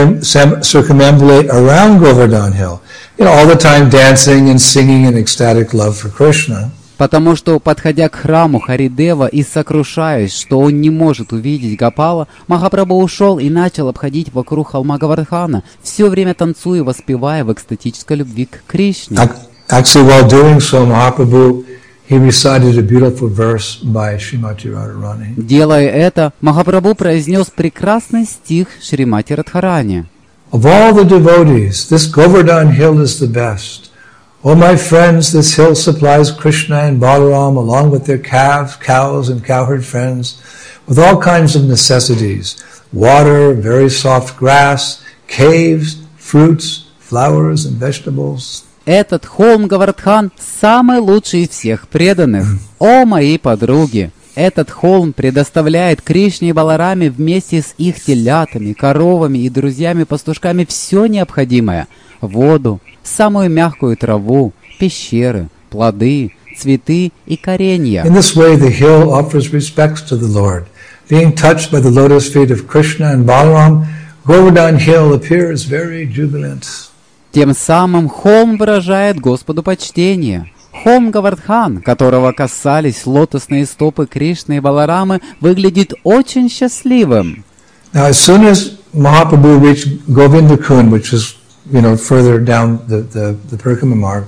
Speaker 1: circumambulate around Govardhan Hill, all the time dancing and singing in ecstatic love for Krishna.
Speaker 2: Потому что, подходя к храму Харидева и сокрушаясь, что он не может увидеть Гопала, Махапрабху ушел и начал обходить вокруг холма Говардхана, все время танцуя и воспевая в экстатической любви к Кришне.
Speaker 1: Actually, while doing so, Mahaprabhu, he recited a beautiful verse by Srimati Radharani.
Speaker 2: Делая это, Махапрабху произнес прекрасный стих Шримати Радхарани.
Speaker 1: Of all the devotees, this Govardhan hill is the best. Oh, my friends, this hill supplies Krishna and Balaram along with their calves, cows, and cowherd friends with all kinds of necessities. Water, very soft grass, caves, fruits, flowers, and vegetables.
Speaker 2: Этот холм Говардхан самый лучший из всех преданных. О, мои подруги! Этот холм предоставляет Кришне и Балараме вместе с их телятами, коровами и друзьями-пастушками все необходимое. Воду, самую мягкую траву, пещеры, плоды, цветы и коренья.
Speaker 1: In this way, the hill offers respects to the Lord. Being touched by the lotus feet of Krishna and Balaram, Govardhan Hill appears very jubilant.
Speaker 2: Тем самым холм выражает Господу почтение. Холм Говардхан, которого касались лотосные стопы Кришны и Баларамы, выглядит очень счастливым.
Speaker 1: Now, as soon as Mahaprabhu reached Govindakund, which is further down the Parikrama marg,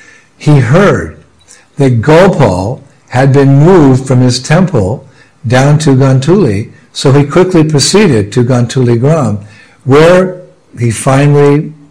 Speaker 1: he heard that Gopal had been moved from his temple down to Gantuli, so he quickly proceeded to Gantuli Gram, where he finally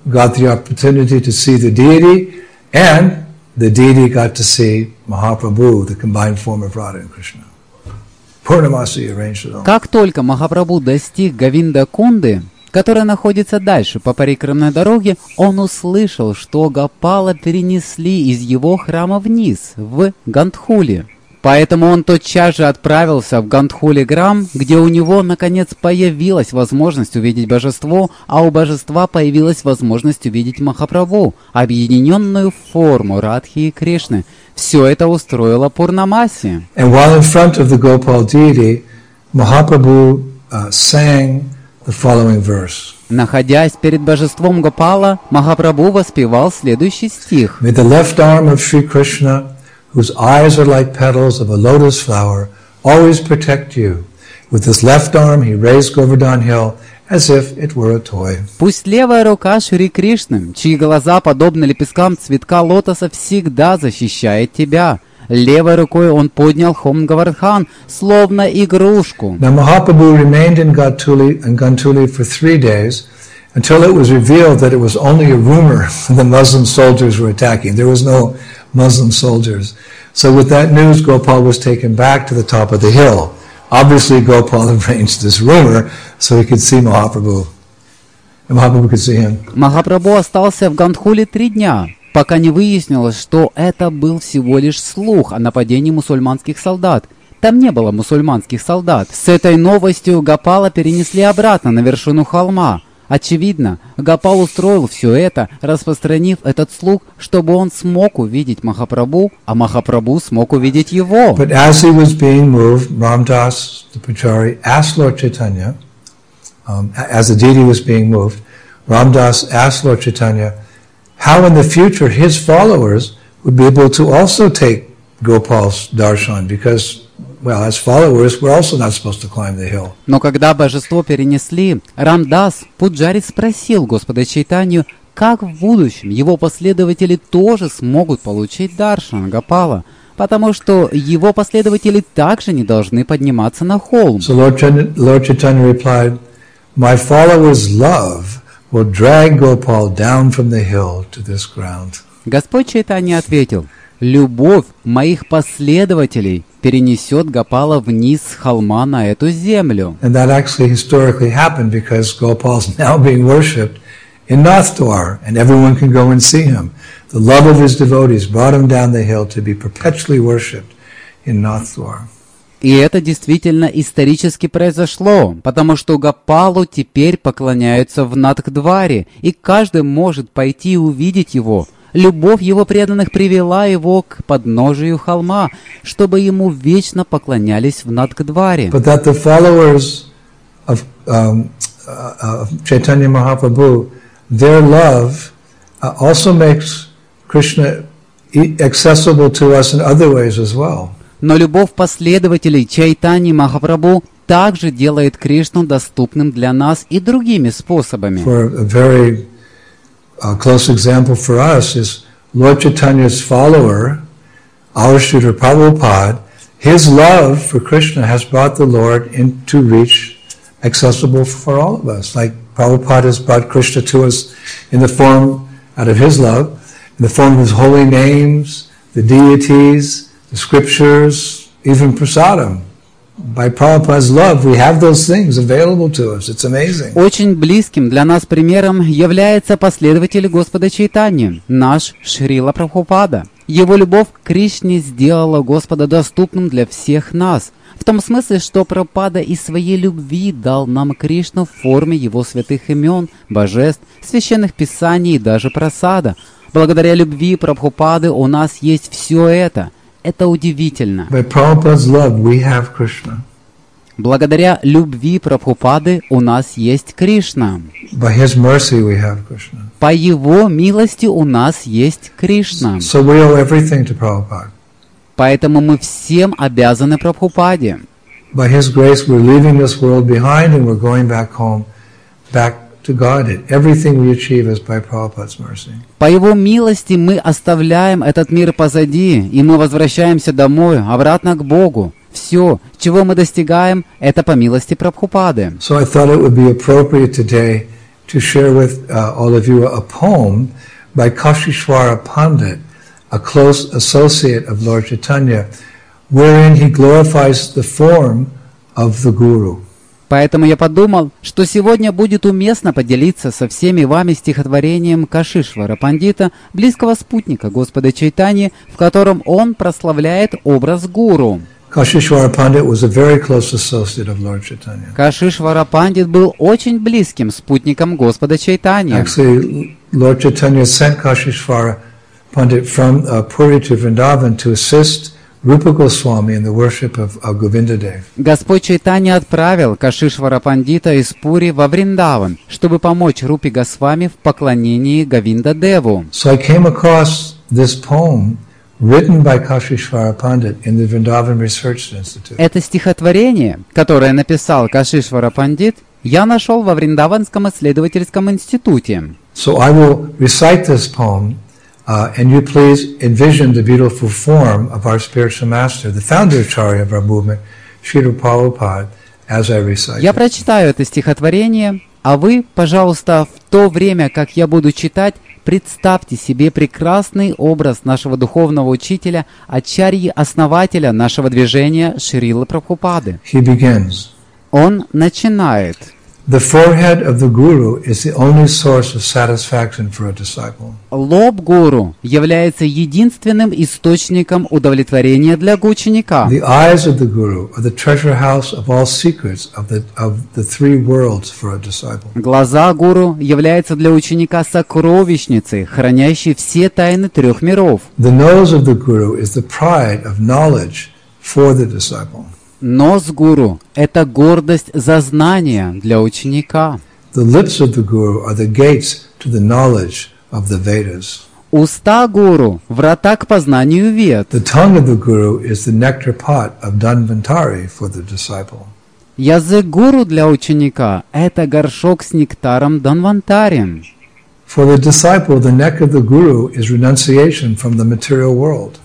Speaker 1: got the opportunity to see the deity, and the deity got to see Mahaprabhu, the combined form of Radha and Krishna. Purnamasi arranged it all.
Speaker 2: Как только Махапрабху достиг Говинда-Кунды, которая находится дальше по парикрамной дороге, он услышал, что Гопала перенесли из его храма вниз, в Гандхули. Поэтому он тотчас же отправился в Гандхули-грам, где у него, наконец, появилась возможность увидеть божество, а у божества появилась возможность увидеть Махапрабху, объединенную форму Радхи и Кришны. Все это устроило Пурнамаси.
Speaker 1: And while in front of the Gopal deity, Mahaprabhu sang the following verse.
Speaker 2: Находясь перед божеством Гопала, Махапрабху воспевал следующий стих.
Speaker 1: May the left arm of Sri Krishna, whose eyes are like petals of a lotus flower, always protect you. With his left arm he raised Govardhan Hill as if it were a toy.
Speaker 2: Пусть левая рука Шри Кришны, чьи глаза подобны лепесткам цветка лотоса, всегда защищает тебя. Левой рукой он поднял холм Говардхан, словно игрушку.
Speaker 1: Now Mahaprabhu remained in Gantuli for 3 days until it was revealed that it was only a rumor the Muslim soldiers were attacking. There was no Muslim soldiers. So with that news, Gopal was taken back to the top of the hill. Obviously, Gopal arranged this rumor so he could see Mahaprabhu. And Mahaprabhu could see him.
Speaker 2: Махапрабху остался в Гандхуле 3 дня, пока не выяснилось, что это был всего лишь слух о нападении мусульманских солдат. Там не было мусульманских солдат. С этой новостью Гопала перенесли обратно на вершину холма. Очевидно, Гопал устроил все это, распространив этот слух, чтобы он смог увидеть Махапрабху, а Махапрабху смог увидеть его.
Speaker 1: But as he was being moved, Ramdas, the Pujari, asked Lord Chaitanya, as the deity was being moved, Ramdas asked Lord Chaitanya how in the future his followers would be able to also take Gopal's darshan, because well, as followers, we're also not supposed to climb the hill.
Speaker 2: Но когда божество перенесли, Рамдас Пуджари спросил Господа Чайтанью, как в будущем его последователи тоже смогут получить даршан Гопала, потому что его последователи также не должны подниматься на холм.
Speaker 1: So Lord Chaitanya replied, "My followers' love will drag Gopal down from the hill to this ground."
Speaker 2: Господь Чайтанья ответил, любовь моих последователей перенесет Гопала вниз с холма на эту землю.
Speaker 1: And that actually historically happened because Gopal is now being worshipped in Nathdwar, and everyone can go and see him. The love of his devotees brought him down the hill to be perpetually worshipped in Nathdwar.
Speaker 2: И это действительно исторически произошло, потому что Гопалу теперь поклоняются в Натхдваре, и каждый может пойти и увидеть его. Любовь его преданных привела его к подножию холма, чтобы ему вечно поклонялись в Натхдваре.
Speaker 1: But that the followers of Chaitanya Mahaprabhu, their love also makes Krishna accessible to us in other ways as well.
Speaker 2: Но любовь последователей Чайтаньи Махапрабху также делает Кришну доступным для нас и другими способами.
Speaker 1: For a very close example for us is Lord Chaitanya's follower, our Srila Prabhupada. His love for Krishna has brought the Lord into reach accessible for all of us. Like Prabhupada has brought Krishna to us in the form, out of his love, in the form of his holy names, the deities, the scriptures, even prasadam. By Prabhupada's love, we have those things available to us. It's amazing.
Speaker 2: Очень близким для нас примером является последователь Господа Чайтаньи, наш Шрила Прабхупада. Его любовь к Кришне сделала Господа доступным для всех нас. В том смысле, что Прабхупада из своей любви дал нам Кришну в форме его святых имен, божеств, священных писаний и даже прасада. Благодаря любви Прабхупады у нас есть все это. Это удивительно.
Speaker 1: By Prabhupada's love, we have Krishna.
Speaker 2: Благодаря любви Прабхупады у нас есть Кришна.
Speaker 1: By his mercy, we have Krishna.
Speaker 2: По его милости у нас есть Кришна.
Speaker 1: So we owe everything to Prabhupada.
Speaker 2: Поэтому мы всем обязаны Прабхупаде.
Speaker 1: By his grace, we're leaving this world behind and we're going back home, back to God. Everything we achieve is by Prabhupada's mercy.
Speaker 2: По его милости мы оставляем этот мир позади, и мы возвращаемся домой, обратно к Богу. Все, чего мы достигаем, это по милости Прабхупады.
Speaker 1: So I thought it would be appropriate today to share with all of you a poem by Kashishvara Pandit, a close associate of Lord Chaitanya, wherein he glorifies the form of the Guru.
Speaker 2: Поэтому я подумал, что сегодня будет уместно поделиться со всеми вами стихотворением Кашишвара Пандита, близкого спутника Господа Чайтаньи, в котором он прославляет образ гуру.
Speaker 1: Kashishvara Pandit was a very close associate of Lord Chaitanya.
Speaker 2: Кашишвара Пандит был очень близким спутником Господа Чайтаньи.
Speaker 1: Actually, Lord Chaitanya sent Kashishvara Pandit from Puri to Vrindavan to assist Rupa Goswami in the worship of Govindadev.
Speaker 2: Господь Чайтанья отправил Кашишвара Пандита из Пури во Вриндаван, чтобы помочь Рупе Госвами в поклонении Говиндадеву.
Speaker 1: So I came across this poem written by Kashishvara Pandit in the Vrindavan Research Institute.
Speaker 2: Это стихотворение, которое написал Кашишвара Пандит, я нашел во Вриндаванском исследовательском институте.
Speaker 1: So I will recite this poem, and you please envision the beautiful form of our spiritual master, the founder acharya of our movement, Srila Prabhupada, as I recite
Speaker 2: Я
Speaker 1: it.
Speaker 2: прочитаю это стихотворение, а вы, пожалуйста, в то время, как я буду читать, представьте себе прекрасный образ нашего духовного учителя, ачарьи, основателя нашего движения Шрилы Прабхупады.
Speaker 1: He begins.
Speaker 2: Он начинает.
Speaker 1: The forehead of the Guru is the only source of satisfaction for a disciple.
Speaker 2: Лоб гуру является единственным источником удовлетворения для ученика.
Speaker 1: The eyes of the Guru are the treasure house of all secrets of the three worlds for a disciple.
Speaker 2: Глаза гуру являются для ученика сокровищницей, хранящей все тайны трех миров.
Speaker 1: The nose of the Guru is the pride of knowledge for the disciple.
Speaker 2: Нос гуру – это гордость за знания для ученика.
Speaker 1: The lips of the Guru are the gates to the knowledge of the Vedas.
Speaker 2: Уста гуру – врата к познанию вед.
Speaker 1: The tongue of the Guru is the nectar pot of Dhanvantari for the disciple.
Speaker 2: Язык гуру для ученика – это горшок с нектаром Дhanvantari.
Speaker 1: For the disciple, the neck of the Guru is renunciation from the material world.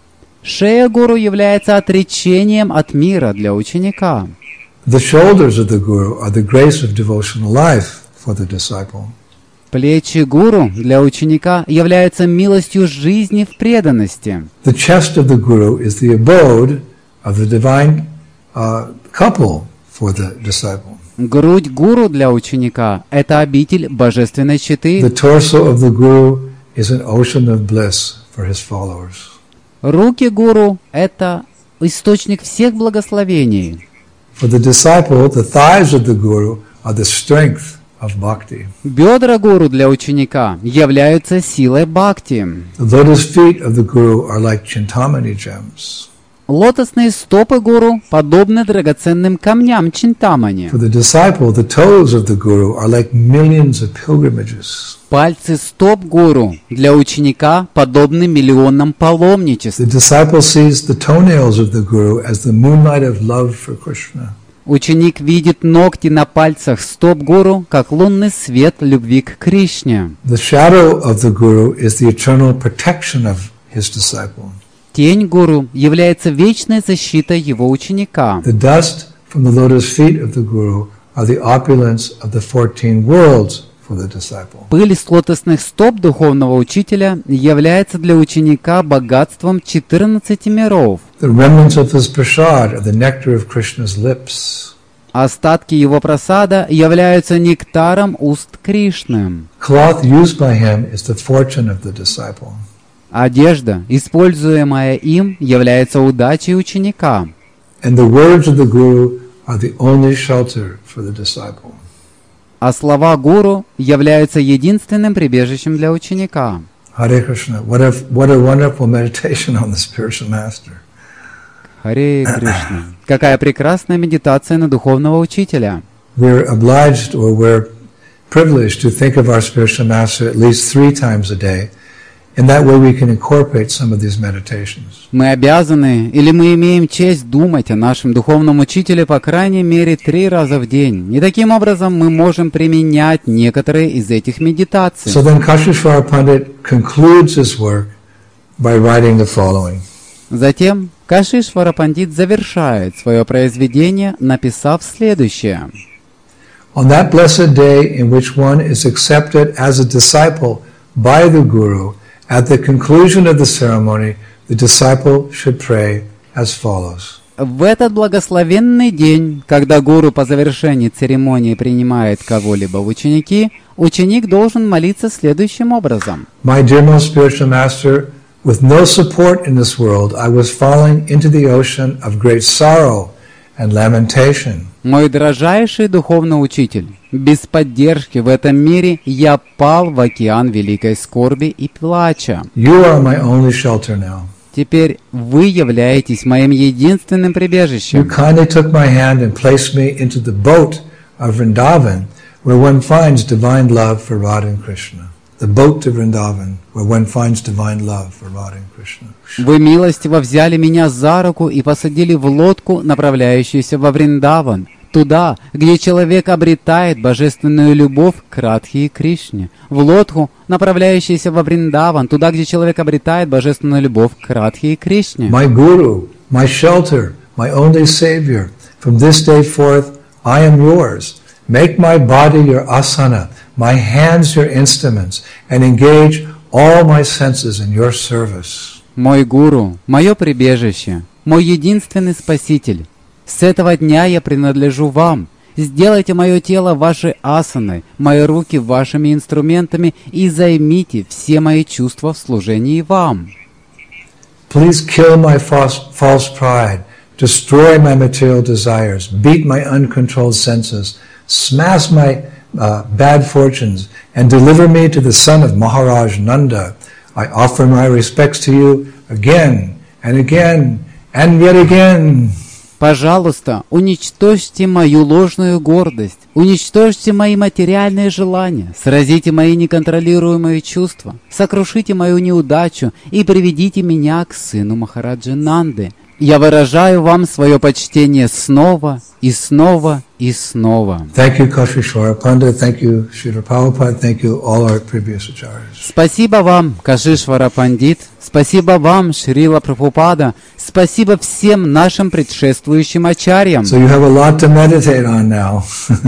Speaker 2: Шея гуру является отречением от мира для ученика.
Speaker 1: The shoulders of the Guru are the grace of devotional life for the disciple.
Speaker 2: Плечи гуру для ученика являются милостью жизни в преданности.
Speaker 1: The chest of the Guru is the abode of the divine couple for the disciple.
Speaker 2: Грудь гуру для ученика – это обитель божественной четы.
Speaker 1: The torso of the Guru is an ocean of bliss for his followers.
Speaker 2: Руки гуру – это источник всех благословений.
Speaker 1: For the disciple, the thighs of the Guru are the strength of bhakti.
Speaker 2: Бедра гуру для ученика являются силой бхакти.
Speaker 1: The lotus feet of the Guru are like Chintamani gems.
Speaker 2: Лотосные стопы гуру подобны драгоценным камням Чинтамани.
Speaker 1: For the disciple, the toes of the Guru are like millions of pilgrimages.
Speaker 2: Пальцы стоп гуру для ученика подобны миллионам паломничеств.
Speaker 1: The disciple sees the toenails of the Guru as the moonlight of love for Krishna.
Speaker 2: Ученик видит ногти на пальцах стоп гуру, как лунный свет любви к Кришне.
Speaker 1: The shadow of the Guru is the eternal protection of his disciple.
Speaker 2: Тень гуру является вечной защитой его ученика.
Speaker 1: The dust from the lotus feet of the Guru are the opulence of the 14 worlds for the disciple.
Speaker 2: Пыль с лотосных стоп духовного учителя является для ученика богатством 14 миров.
Speaker 1: The remnants of his prasad are the nectar of Krishna's lips.
Speaker 2: Остатки его прасада являются нектаром уст Кришны.
Speaker 1: Cloth used by him is the fortune of the disciple.
Speaker 2: Одежда, используемая им, является удачей ученика.
Speaker 1: And the words of the Guru are the only shelter for the disciple.
Speaker 2: А слова гуру являются единственным прибежищем для ученика.
Speaker 1: Hare Krishna. What a wonderful meditation on the spiritual master.
Speaker 2: Харе Кришна. Какая прекрасная медитация на духовного учителя.
Speaker 1: We're obliged or we're privileged to think of our spiritual master at least 3 times a day. In that way we can incorporate some of these meditations.
Speaker 2: Мы обязаны, или мы имеем честь думать о нашем духовном учителе по крайней мере 3 раза в день. И таким образом мы можем применять некоторые из этих медитаций.
Speaker 1: So then Kashishvara Pandit concludes his work by writing the following.
Speaker 2: Затем Кашишвара Пандит завершает свое произведение, написав следующее.
Speaker 1: On that blessed day in which one is accepted as a disciple by the Guru, at the conclusion of the ceremony, the disciple should pray as follows.
Speaker 2: В этот благословенный день, когда гуру по завершении церемонии принимает кого-либо в ученики, ученик должен молиться следующим образом.
Speaker 1: My dear most spiritual master, with no support in this world, I was falling into the ocean of great sorrow and lamentation.
Speaker 2: Мой дорожайший духовный учитель, без поддержки в этом мире я пал в океан великой скорби и плача.
Speaker 1: You are my only shelter now.
Speaker 2: Теперь вы являетесь моим единственным
Speaker 1: You
Speaker 2: прибежищем.
Speaker 1: kindly took my hand and placed me into the boat of Vrindavan, where one finds divine love for Radha and Krishna. The boat to Vrindavan, where one finds divine love for Radha and Krishna.
Speaker 2: Вы милостиво взяли меня за руку и посадили в лодку, направляющуюся во Вриндаван, туда, где человек обретает божественную любовь к Радхе и Кришне. В лодку, направляющуюся во Вриндаван, туда, где человек обретает божественную любовь к Радхе и Кришне.
Speaker 1: My Guru, my shelter, my only Savior, from this day forth I am yours. Make my body your asana, my hands your instruments, and engage all my senses in your service.
Speaker 2: Мой гуру, мое прибежище, мой единственный спаситель. С этого дня я принадлежу вам. Сделайте мое тело вашей асаной, мои руки вашими инструментами и займите все мои чувства в служении вам.
Speaker 1: Please kill my false pride, destroy my material desires, beat my uncontrolled senses, smash my bad fortunes, and deliver me to the son of Maharaj Nanda. I offer my respects to you again and again and yet again.
Speaker 2: Пожалуйста, уничтожьте мою ложную гордость, уничтожьте мои материальные желания, сразите мои неконтролируемые чувства, сокрушите мою неудачу и приведите меня к сыну Махараджи Нанды. Я выражаю вам свое почтение снова и снова и снова.
Speaker 1: Thank you, Kashishwara Pandit. Thank you, Srila Prabhupada. Thank you, all our previous acharyas.
Speaker 2: Спасибо вам, Кашишвара Пандит. Спасибо вам, Шрила Прабхупада. Спасибо всем нашим предшествующим ачарьям.
Speaker 1: So you have a lot to meditate on now.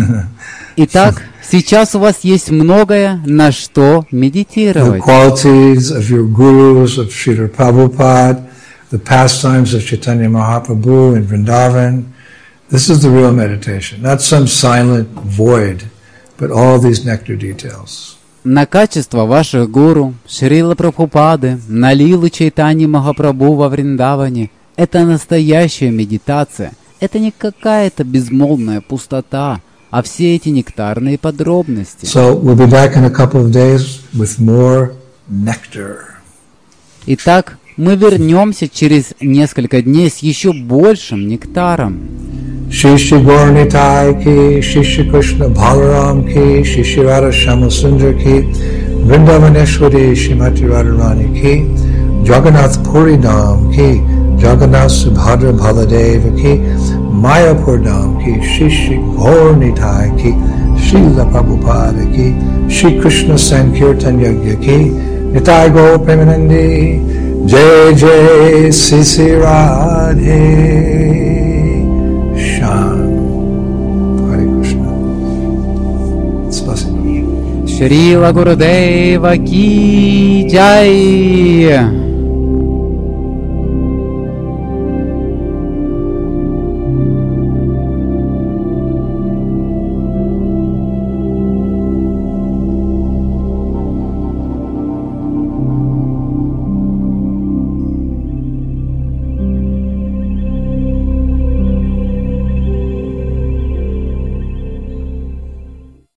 Speaker 2: Итак, сейчас у вас есть многое, на что
Speaker 1: The
Speaker 2: медитировать.
Speaker 1: qualities of your gurus, of Srila Prabhupada, the pastimes of Chaitanya Mahaprabhu in Vrindavan. This is the real meditation, not some silent void, but all these nectar details.
Speaker 2: На качество ваших гуру, Шрила Прабхупады, на лилу Чайтаньи Махапрабху во Вриндаване — это настоящая медитация. Это не какая-то безмолвная пустота, а все эти нектарные подробности.
Speaker 1: So we'll be back in a couple of days with more nectar.
Speaker 2: Итак, мы вернемся через несколько дней с еще большим нектаром.
Speaker 1: Shishi Gauranitai ki, Shishi Krishna Balaram ki, Shishi Radha Shamasundar ki, Vrindavaneshwari Shrimati Radharani ki, Jagannath Puri Dham ki, Jagannath Subhadra Baladeva ki, Mayapur Dham ki, Shishi Gauranitai ki, Srila Prabhupada ki, Shri Krishna Sankirtan Yagya ki, Nitai Gaur Premanandi, Jai Jai Sisi Radhe. Hare Krishna. Спасибо.
Speaker 2: Шрила Гурудева ки джай.